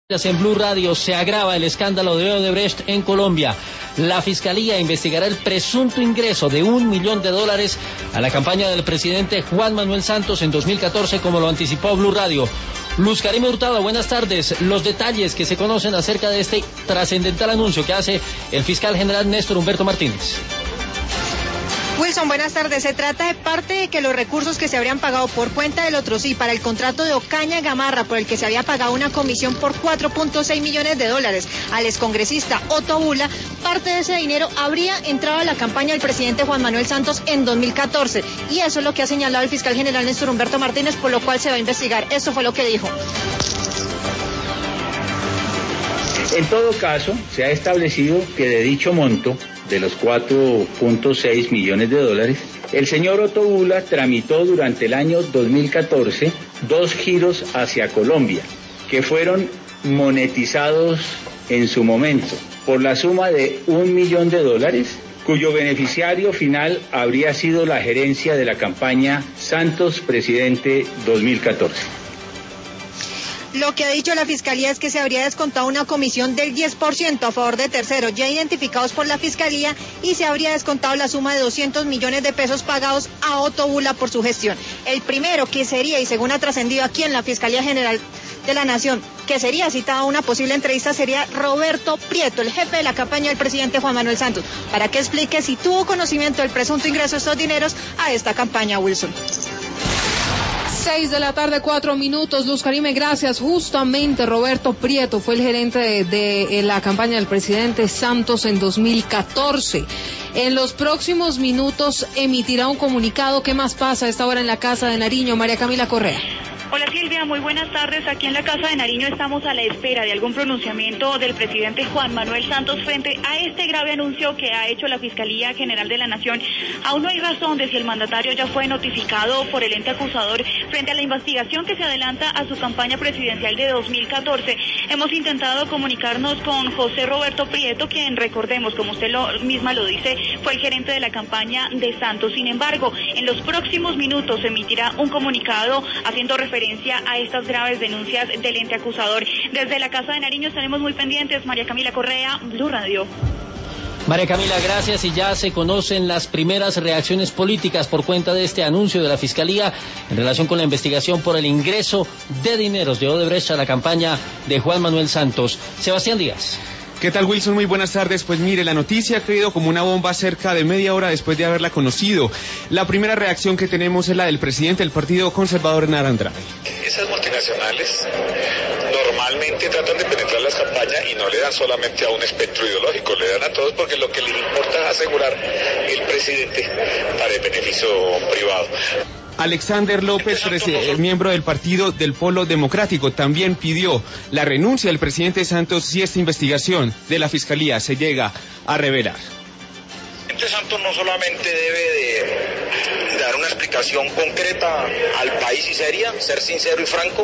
En Blue Radio se agrava el escándalo de Odebrecht en Colombia. La Fiscalía investigará el presunto ingreso de $1 millón a la campaña del presidente Juan Manuel Santos en 2014, como lo anticipó Blue Radio. Luz Karime Hurtado, buenas tardes. Los detalles que se conocen acerca de este trascendental anuncio que hace el fiscal general Néstor Humberto Martínez. Wilson, buenas tardes. Se trata de parte de que los recursos que se habrían pagado por cuenta del Otrosí para el contrato de Ocaña Gamarra, por el que se había pagado una comisión por $4.6 millones al excongresista Otto Bula, parte de ese dinero habría entrado a la campaña del presidente Juan Manuel Santos en 2014. Y eso es lo que ha señalado el fiscal general Néstor Humberto Martínez, por lo cual se va a investigar. Eso fue lo que dijo. En todo caso, se ha establecido que de dicho monto, de los $4.6 millones, el señor Otto Bula tramitó durante el año 2014 2 giros hacia Colombia, que fueron monetizados en su momento por la suma de $1 millón, cuyo beneficiario final habría sido la gerencia de la campaña Santos Presidente 2014. Lo que ha dicho la Fiscalía es que se habría descontado una comisión del 10% a favor de terceros ya identificados por la Fiscalía y se habría descontado la suma de $200 millones pagados a Otto Bula por su gestión. El primero que sería, y según ha trascendido aquí en la Fiscalía General de la Nación, que sería citado a una posible entrevista, sería Roberto Prieto, el jefe de la campaña del presidente Juan Manuel Santos, para que explique si tuvo conocimiento del presunto ingreso de estos dineros a esta campaña, Wilson. 6 de la tarde, 4 minutos. Luz Karime, gracias. Justamente Roberto Prieto fue el gerente de la campaña del presidente Santos en 2014. En los próximos minutos emitirá un comunicado. ¿Qué más pasa a esta hora en la Casa de Nariño? María Camila Correa. Hola Silvia, muy buenas tardes. Aquí en la Casa de Nariño estamos a la espera de algún pronunciamiento del presidente Juan Manuel Santos frente a este grave anuncio que ha hecho la Fiscalía General de la Nación. Aún no hay razón de si el mandatario ya fue notificado por el ente acusador frente a la investigación que se adelanta a su campaña presidencial de 2014. Hemos intentado comunicarnos con José Roberto Prieto, quien, recordemos, como usted misma lo dice, fue el gerente de la campaña de Santos. Sin embargo, en los próximos minutos se emitirá un comunicado haciendo referencia a estas graves denuncias del ente acusador. Desde la Casa de Nariño estaremos muy pendientes. María Camila Correa, Blue Radio. María Camila, gracias. Y ya se conocen las primeras reacciones políticas por cuenta de este anuncio de la Fiscalía en relación con la investigación por el ingreso de dineros de Odebrecht a la campaña de Juan Manuel Santos. Sebastián Díaz. ¿Qué tal, Wilson? Muy buenas tardes. Pues mire, la noticia ha caído como una bomba cerca de media hora después de haberla conocido. La primera reacción que tenemos es la del presidente del Partido Conservador, Hernán Andrade. Esas multinacionales normalmente tratan de penetrar las campañas y no le dan solamente a un espectro ideológico, le dan a todos porque lo que les importa es asegurar el presidente para el beneficio privado. Alexander López, miembro del partido del Polo Democrático, también pidió la renuncia del presidente Santos si esta investigación de la Fiscalía se llega a revelar. El presidente Santos no solamente debe de dar una explicación concreta al país y seria, ser sincero y franco,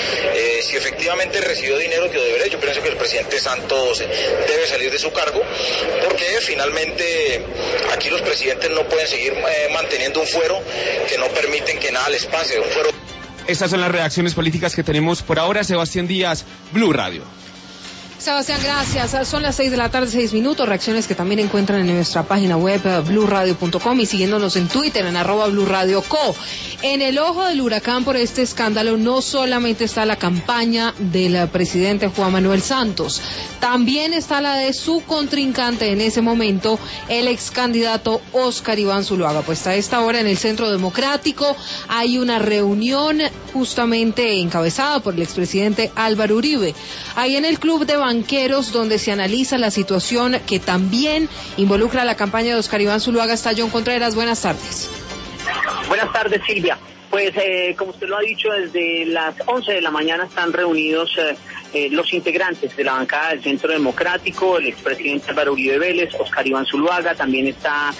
si efectivamente recibió dinero de Odebrecht. Yo pienso que el presidente Santos debe salir de su cargo, porque finalmente aquí los presidentes no pueden seguir manteniendo un fuero que no permiten que nada les pase, un fuero. Estas son las reacciones políticas que tenemos por ahora. Sebastián Díaz, Blue Radio. Sebastián, gracias. Son las 6 de la tarde, 6 minutos. Reacciones que también encuentran en nuestra página web, bluradio.com, y siguiéndonos en Twitter, en @BluRadioCo. En el ojo del huracán por este escándalo no solamente está la campaña del presidente Juan Manuel Santos, también está la de su contrincante en ese momento, el ex candidato Óscar Iván Zuluaga. Pues a esta hora en el Centro Democrático hay una reunión justamente encabezada por el expresidente Álvaro Uribe. Ahí en el Club de Banqueros, donde se analiza la situación que también involucra la campaña de Óscar Iván Zuluaga, está John Contreras. Buenas tardes. Buenas tardes, Silvia. Pues como usted lo ha dicho, desde las 11 de la mañana están reunidos los integrantes de la bancada del Centro Democrático, el expresidente Álvaro Uribe Vélez, Óscar Iván Zuluaga, también está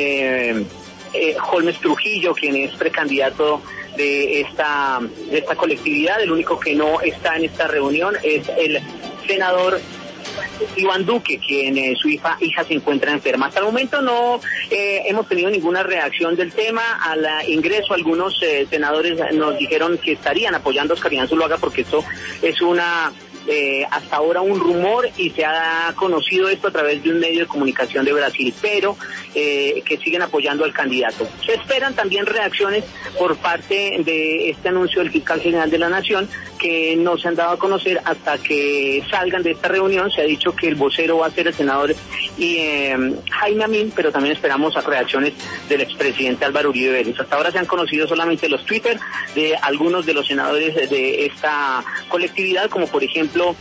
Holmes Trujillo, quien es precandidato de esta colectividad. El único que no está en esta reunión es el senador Iván Duque, quien su hija se encuentra enferma. Hasta el momento no hemos tenido ninguna reacción del tema. Al ingreso, algunos senadores nos dijeron que estarían apoyando a Óscar Iván Zuluaga porque esto es una hasta ahora un rumor y se ha conocido esto a través de un medio de comunicación de Brasil, pero que siguen apoyando al candidato. Se esperan también reacciones por parte de este anuncio del fiscal general de la Nación, que no se han dado a conocer hasta que salgan de esta reunión. Se ha dicho que el vocero va a ser el senador Jaime Amin, pero también esperamos a reacciones del expresidente Álvaro Uribe Vélez. Hasta ahora se han conocido solamente los Twitter de algunos de los senadores de esta colectividad, como por ejemplo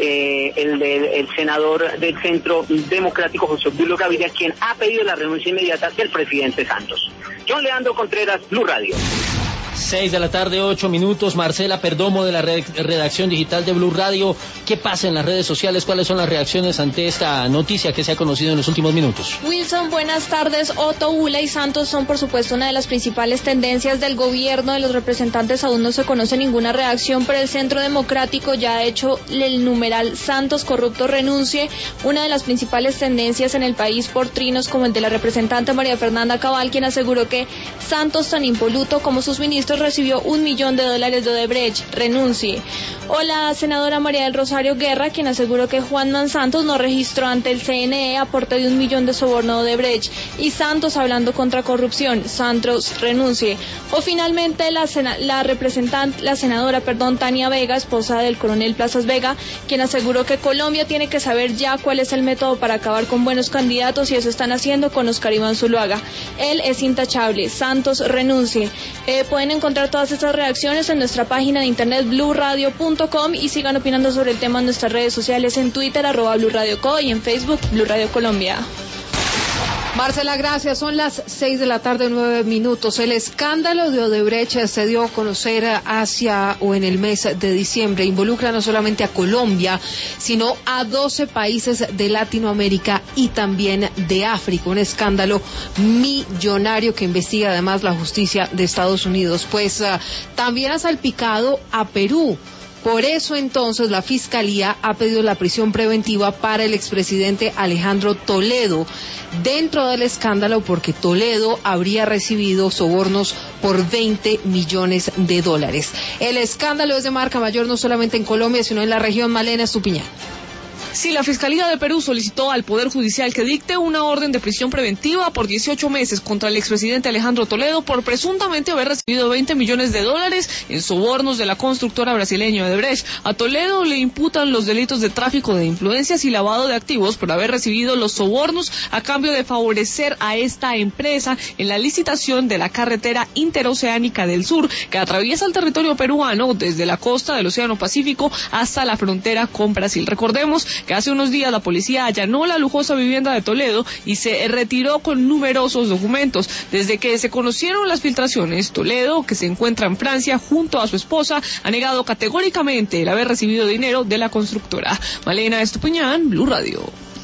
el senador del Centro Democrático, José Obdulio Gaviria, quien ha pedido la renuncia inmediata del presidente Santos. John Leandro Contreras, Blue Radio. 6:08 p.m. Marcela Perdomo de la redacción digital de Blue Radio. ¿Qué pasa en las redes sociales? ¿Cuáles son las reacciones ante esta noticia que se ha conocido en los últimos minutos? Wilson, buenas tardes. Otto, Ula y Santos son por supuesto una de las principales tendencias del gobierno. De los representantes aún no se conoce ninguna reacción, pero el Centro Democrático ya ha hecho el numeral Santos corrupto renuncie, una de las principales tendencias en el país por trinos como el de la representante María Fernanda Cabal, quien aseguró que Santos, tan impoluto como sus ministros, recibió $1 millón de Odebrecht, renuncie. O la senadora María del Rosario Guerra, quien aseguró que Juan Santos no registró ante el CNE aporte de $1 millón de soborno de Odebrecht, y Santos hablando contra corrupción, Santos renuncie. O finalmente la senadora Tania Vega, esposa del coronel Plazas Vega, quien aseguró que Colombia tiene que saber ya cuál es el método para acabar con buenos candidatos, y eso están haciendo con Oscar Iván Zuluaga. Él es intachable, Santos renuncie. Pueden encontrar todas estas reacciones en nuestra página de internet bluradio.com y sigan opinando sobre el tema en nuestras redes sociales, en Twitter @BluRadioCo y en Facebook Blue Radio Colombia. Marcela, gracias. Son las 6:09 p.m. El escándalo de Odebrecht se dio a conocer en el mes de diciembre. Involucra no solamente a Colombia, sino a 12 países de Latinoamérica y también de África. Un escándalo millonario que investiga además la justicia de Estados Unidos. Pues también ha salpicado a Perú. Por eso entonces la Fiscalía ha pedido la prisión preventiva para el expresidente Alejandro Toledo, dentro del escándalo porque Toledo habría recibido sobornos por $20 millones. El escándalo es de marca mayor no solamente en Colombia, sino en la región. Malena Estupiñán. Sí, la Fiscalía de Perú solicitó al Poder Judicial que dicte una orden de prisión preventiva por 18 meses contra el expresidente Alejandro Toledo por presuntamente haber recibido $20 millones en sobornos de la constructora brasileña Odebrecht. A Toledo le imputan los delitos de tráfico de influencias y lavado de activos por haber recibido los sobornos a cambio de favorecer a esta empresa en la licitación de la carretera interoceánica del sur, que atraviesa el territorio peruano desde la costa del Océano Pacífico hasta la frontera con Brasil. Recordemos que hace unos días la policía allanó la lujosa vivienda de Toledo y se retiró con numerosos documentos. Desde que se conocieron las filtraciones, Toledo, que se encuentra en Francia junto a su esposa, ha negado categóricamente el haber recibido dinero de la constructora. Malena Estupiñán, Blue Radio.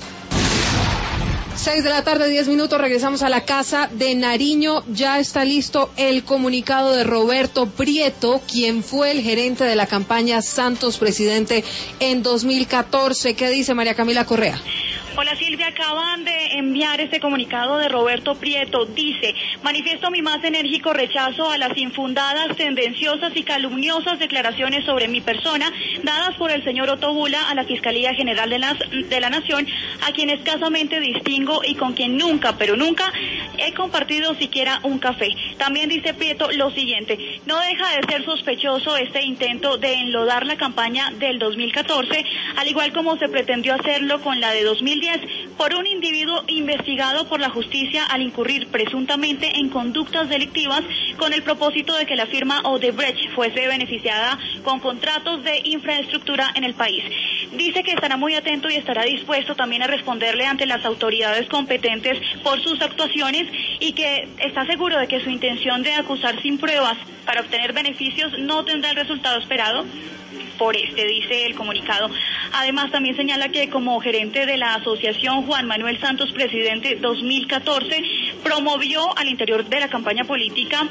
6:10 p.m, regresamos a la Casa de Nariño. Ya está listo el comunicado de Roberto Prieto, quien fue el gerente de la campaña Santos Presidente en 2014. ¿Qué dice María Camila Correa? Hola Silvia, acaban de enviar este comunicado de Roberto Prieto. Dice: manifiesto mi más enérgico rechazo a las infundadas, tendenciosas y calumniosas declaraciones sobre mi persona dadas por el señor Otto Bula a la Fiscalía General de la Nación, a quien escasamente distingo y con quien nunca, pero nunca he compartido siquiera un café. También dice Prieto lo siguiente: no deja de ser sospechoso este intento de enlodar la campaña del 2014, al igual como se pretendió hacerlo con la de 2010, por un individuo investigado por la justicia al incurrir presuntamente en conductas delictivas con el propósito de que la firma Odebrecht fuese beneficiada con contratos de infraestructura en el país. Dice que estará muy atento y estará dispuesto también a responderle ante las autoridades competentes por sus actuaciones, y que está seguro de que su intención de acusar sin pruebas para obtener beneficios no tendrá el resultado esperado por dice el comunicado. Además, también señala que como gerente de la asociación Juan Manuel Santos Presidente 2014, promovió al interior de la campaña política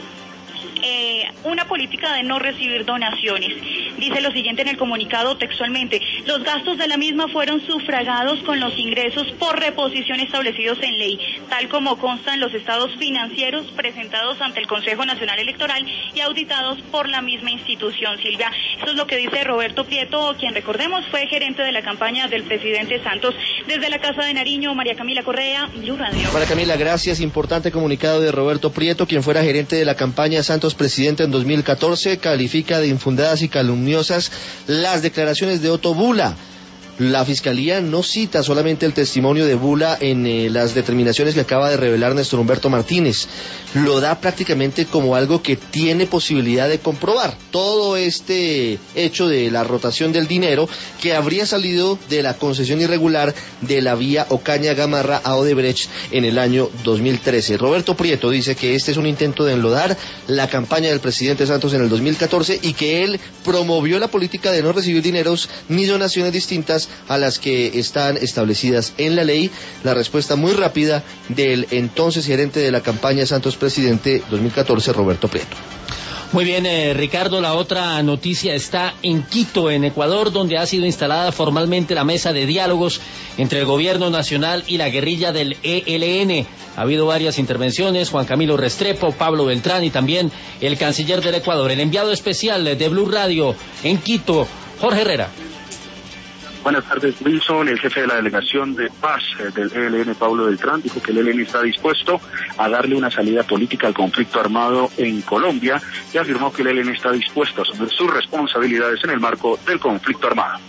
una política de no recibir donaciones. Dice lo siguiente en el comunicado textualmente: Los gastos de la misma fueron sufragados con los ingresos por reposición establecidos en ley, tal como constan los estados financieros presentados ante el Consejo Nacional Electoral y auditados por la misma institución. Silvia, eso es lo que dice Roberto Prieto, quien, recordemos, fue gerente de la campaña del presidente Santos. Desde la Casa de Nariño, María Camila Correa, Blue Radio. María Camila, gracias. Importante comunicado de Roberto Prieto, quien fuera gerente de la campaña Santos presidente en 2014, califica de infundadas y calumniosas las declaraciones de Otto Bula. La Fiscalía no cita solamente el testimonio de Bula en las determinaciones que acaba de revelar Néstor Humberto Martínez, lo da prácticamente como algo que tiene posibilidad de comprobar. Todo este hecho de la rotación del dinero que habría salido de la concesión irregular de la vía Ocaña-Gamarra a Odebrecht en el año 2013. Roberto Prieto dice que este es un intento de enlodar la campaña del presidente Santos en el 2014 y que él promovió la política de no recibir dineros ni donaciones distintas a las que están establecidas en la ley. La respuesta muy rápida del entonces gerente de la campaña Santos Presidente 2014, Roberto Prieto. Muy bien, Ricardo, la otra noticia está en Quito, en Ecuador, donde ha sido instalada formalmente la mesa de diálogos entre el gobierno nacional y la guerrilla del ELN. Ha habido varias intervenciones, Juan Camilo Restrepo, Pablo Beltrán y también el canciller del Ecuador. El enviado especial de Blue Radio en Quito, Jorge Herrera. Buenas tardes, Wilson. El jefe de la delegación de paz del ELN, Pablo Beltrán, dijo que el ELN está dispuesto a darle una salida política al conflicto armado en Colombia y afirmó que el ELN está dispuesto a asumir sus responsabilidades en el marco del conflicto armado.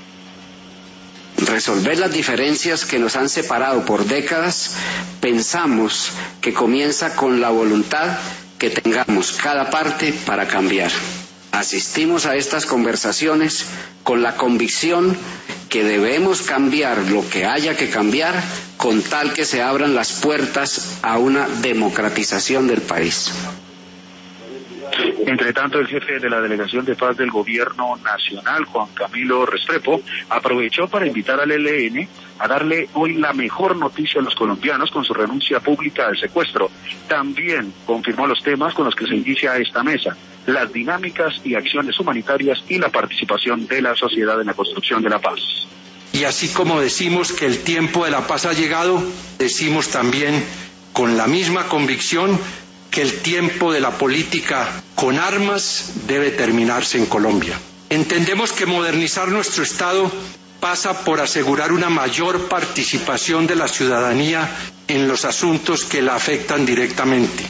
Resolver las diferencias que nos han separado por décadas, pensamos que comienza con la voluntad que tengamos cada parte para cambiar. Asistimos a estas conversaciones con la convicción que debemos cambiar lo que haya que cambiar con tal que se abran las puertas a una democratización del país. Entre tanto, el jefe de la Delegación de Paz del Gobierno Nacional, Juan Camilo Restrepo, aprovechó para invitar al ELN a darle hoy la mejor noticia a los colombianos con su renuncia pública al secuestro. También confirmó los temas con los que se inicia esta mesa: las dinámicas y acciones humanitarias y la participación de la sociedad en la construcción de la paz. Y así como decimos que el tiempo de la paz ha llegado, decimos también con la misma convicción que el tiempo de la política con armas debe terminarse en Colombia. Entendemos que modernizar nuestro Estado pasa por asegurar una mayor participación de la ciudadanía en los asuntos que la afectan directamente.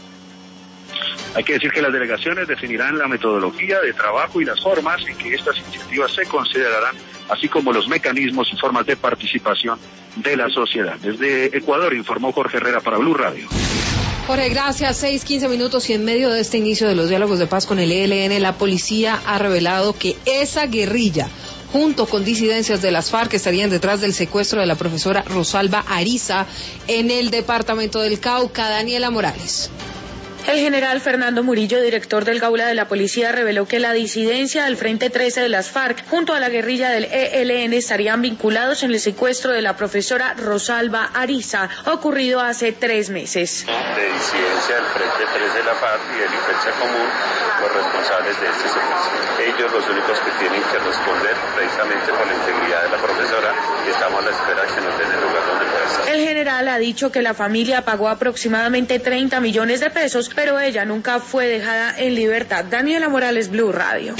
Hay que decir que las delegaciones definirán la metodología de trabajo y las formas en que estas iniciativas se considerarán, así como los mecanismos y formas de participación de la sociedad. Desde Ecuador informó Jorge Herrera para Blue Radio. Jorge, gracias. 6:15 minutos y en medio de este inicio de los diálogos de paz con el ELN, la policía ha revelado que esa guerrilla, junto con disidencias de las FARC, estarían detrás del secuestro de la profesora Rosalba Ariza en el departamento del Cauca. Daniela Morales. El general Fernando Murillo, director del Gaula de la Policía, reveló que la disidencia del Frente 13 de las FARC junto a la guerrilla del ELN estarían vinculados en el secuestro de la profesora Rosalba Ariza, ocurrido hace 3 meses. De disidencia del Frente 13 de la FARC y delincuencia común, los responsables de este secuestro. Ellos los únicos que tienen que responder precisamente por la integridad de la profesora y estamos a la espera de que nos den el lugar donde pueda estar. El general ha dicho que la familia pagó aproximadamente 30 millones de pesos, pero ella nunca fue dejada en libertad. Daniela Morales, Blue Radio.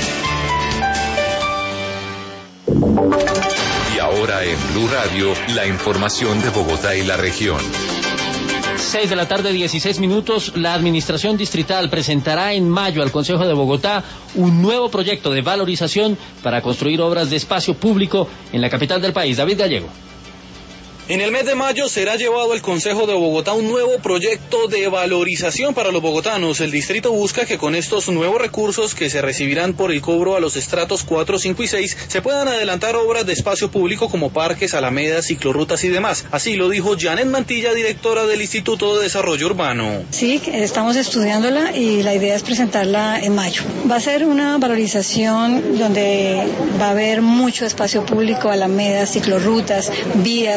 Y ahora en Blue Radio, la información de Bogotá y la región. 6 de la tarde, 16 minutos. La Administración Distrital presentará en mayo al Consejo de Bogotá un nuevo proyecto de valorización para construir obras de espacio público en la capital del país. David Gallego. En el mes de mayo será llevado al Consejo de Bogotá un nuevo proyecto de valorización para los bogotanos. El distrito busca que con estos nuevos recursos que se recibirán por el cobro a los estratos 4, 5 y 6 se puedan adelantar obras de espacio público como parques, alamedas, ciclorrutas y demás. Así lo dijo Janet Mantilla, directora del Instituto de Desarrollo Urbano. Sí, estamos estudiándola y la idea es presentarla en mayo. Va a ser una valorización donde va a haber mucho espacio público, alamedas, ciclorrutas, vías. Vamos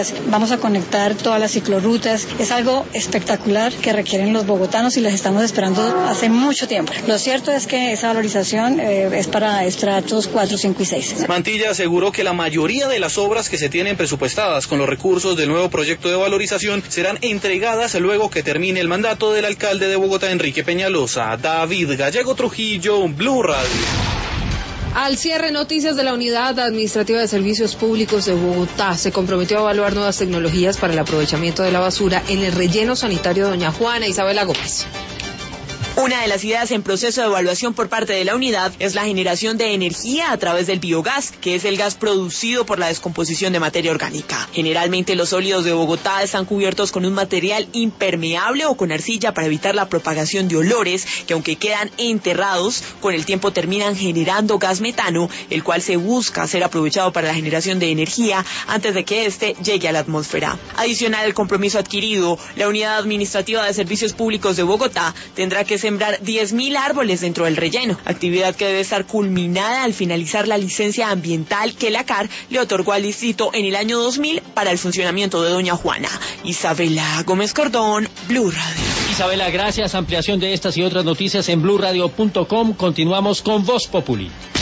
vamos a conectar todas las ciclorrutas. Es algo espectacular que requieren los bogotanos y las estamos esperando hace mucho tiempo. Lo cierto es que esa valorización es para estratos 4, 5 y 6. Mantilla aseguró que la mayoría de las obras que se tienen presupuestadas con los recursos del nuevo proyecto de valorización serán entregadas luego que termine el mandato del alcalde de Bogotá, Enrique Peñalosa. David Gallego Trujillo, Blue Radio. Al cierre, noticias de la Unidad Administrativa de Servicios Públicos de Bogotá. Se comprometió a evaluar nuevas tecnologías para el aprovechamiento de la basura en el relleno sanitario Doña Juana. Isabela Gómez. Una de las ideas en proceso de evaluación por parte de la unidad es la generación de energía a través del biogás, que es el gas producido por la descomposición de materia orgánica. Generalmente los sólidos de Bogotá están cubiertos con un material impermeable o con arcilla para evitar la propagación de olores que, aunque quedan enterrados, con el tiempo terminan generando gas metano, el cual se busca ser aprovechado para la generación de energía antes de que éste llegue a la atmósfera. Adicional al compromiso adquirido, la Unidad Administrativa de Servicios Públicos de Bogotá tendrá que sembrar 10.000 árboles dentro del relleno, actividad que debe estar culminada al finalizar la licencia ambiental que la CAR le otorgó al distrito en el año 2000 para el funcionamiento de Doña Juana. Isabela Gómez Cordón, Blue Radio. Isabela, gracias. Ampliación de estas y otras noticias en bluradio.com. Continuamos con Voz Populi.